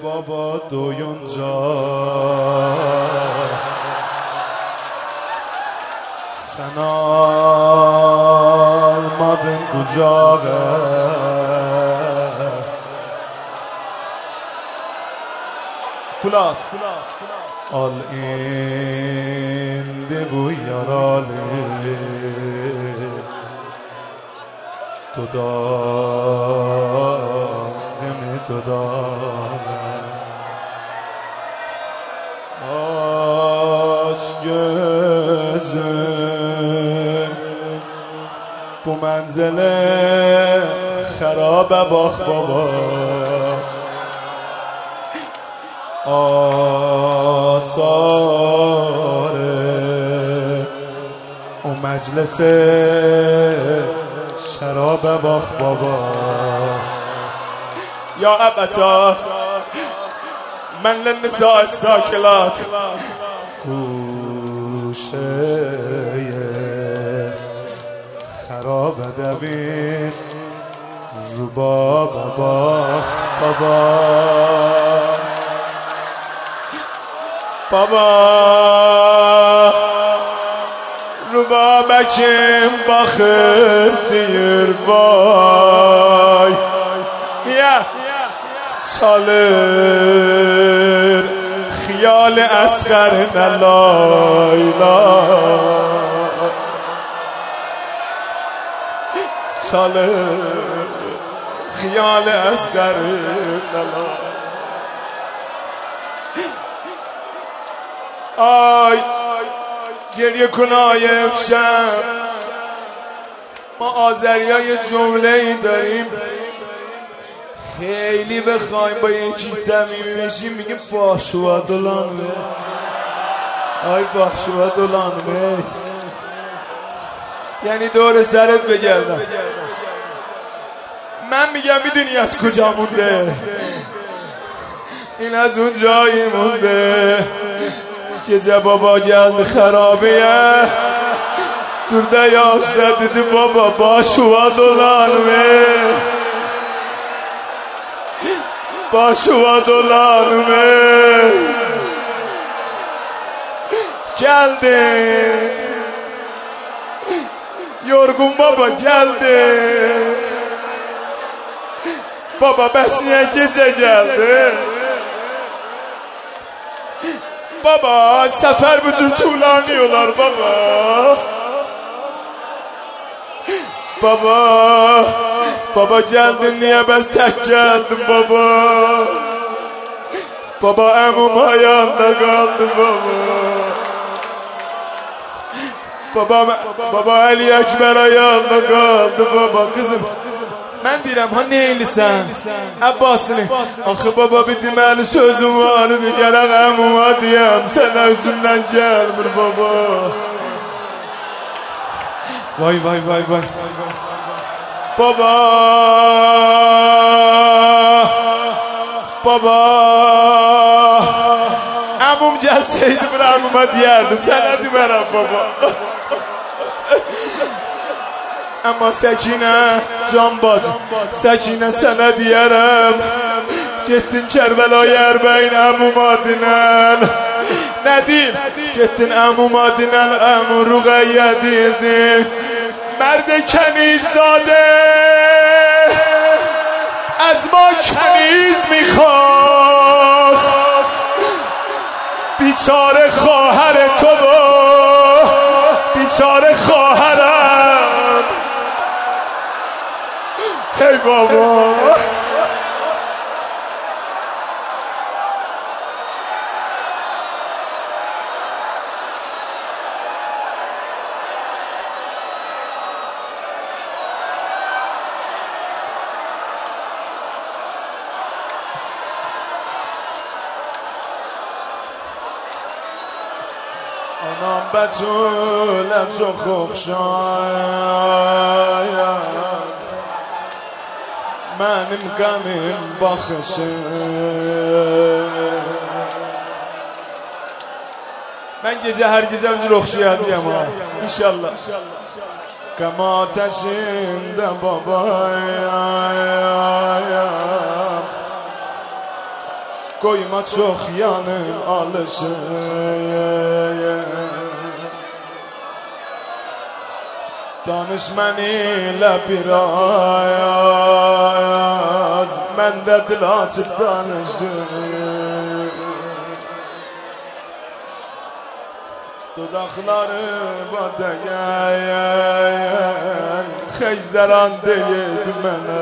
بابا دویونجا Senal madın kucağı Kulas Al indi bu yaralı Dudağımı dudağına Aç gözüm Bu منزله خرابه باخ بابا آثاره و مجلس شرابه باخ بابا یا ابتا من للنساء الساکلات گوشه خراب دبیر رباب باخ بابا بابا ربابکم باخر دیر وای çalır خیال اصغر نلایلا çalır خیال اصغر نلایلا آی گریه کنای امشب ما آذریای جمله ای داریم خیلی بخوایم با یکی صمیمی بشیم میگیم باشوا دلانمه آی باشوا دلانمه یعنی دور سرت بگردم من میگم میدونی از کجا مونده این از اون جایی مونده که جبابا گلد خرابه durda yoksa dedi baba başıma dolanma başıma dolanma geldi yorgun baba geldi baba besleyen gece geldi baba sefer bütün tuğlanıyorlar baba baba baba geldin niye ben tek geldim baba baba emum ayağında kaldı baba Ali Ekber ayağında kaldı baba kızım ben deyirəm ha neylisən Abbasını axı baba bir deməli sözüm var idi gələk əmuma deyəm sən özümdən gəlmir baba vay vay vay vay baba baba əmum gəlsəydi bir əmuma deyərdim sənə demərəm baba Ama Səkinə, can bacım, Səkinə sənə deyərəm Getdin Kərbəlayı Ərbəyin əmuma dinən Nə deyim? Getdin əmuma dinən əmu Ruqəyyə deyirdin Mərd Kənizzadə از ما کنیز میخواست بیچاره خواهر تو بیچاره خواهرم ای بابا آنام بتولت و خوخشایم منم غمم باخشه من gece her gece bir ruhşiyatıyım ha inşallah Kam ateşinde babayım koyma çok yanım alışır. Danış mənimlə bir az, mən də dil açıb danışdım. Dodaqları badəyən, xeyzəran deyirdi mənə.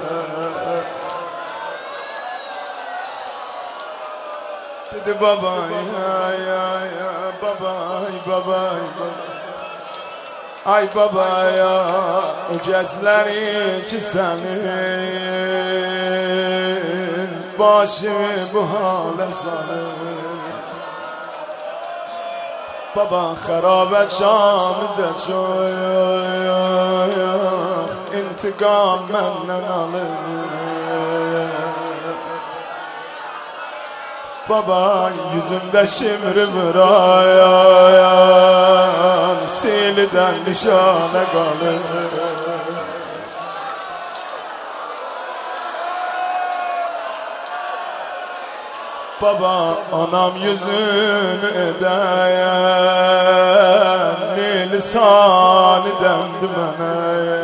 Dedi babay, babay, babay, ay babaya, o gözlerin ki senin, başımı bu hale salır. Baba xarabət Şam'da çok, intikam məndən alır. Baba yüzümdə şimri vurayan, silidən nişanə qalır. Baba anam yüzünü ödəyen, lisanı dəmdi mənə.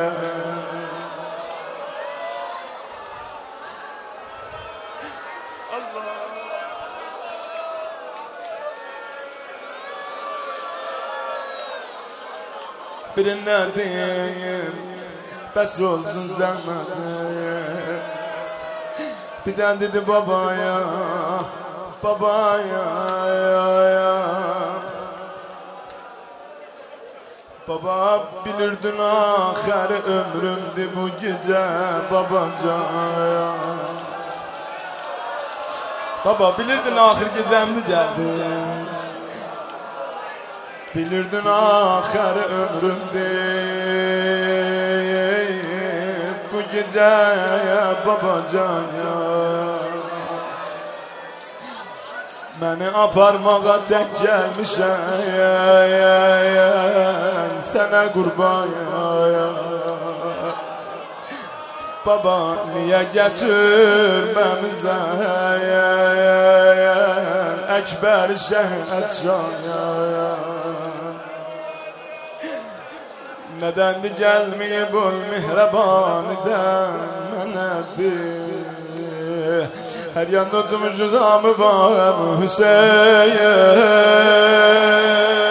Birine diyeyim, bəs olsun zəhməti. Bir de dedi babaya, babaya, baba bilirdin ahir ömrümdü bu gece babacaya. Baba bilirdin ahir gecemdi geldi. Bilirdin ahir ömrümdü bu gece babacaya. Məni aparmağa tək gəlmişəm, sənə qurban. Baba niyə gətirməmizən Əkbər şəhət şayan. Nədəndir gəlməyib ol mehrabanıdən mənədir. Her yanda tutmuşuz amı bağım Hüseyin.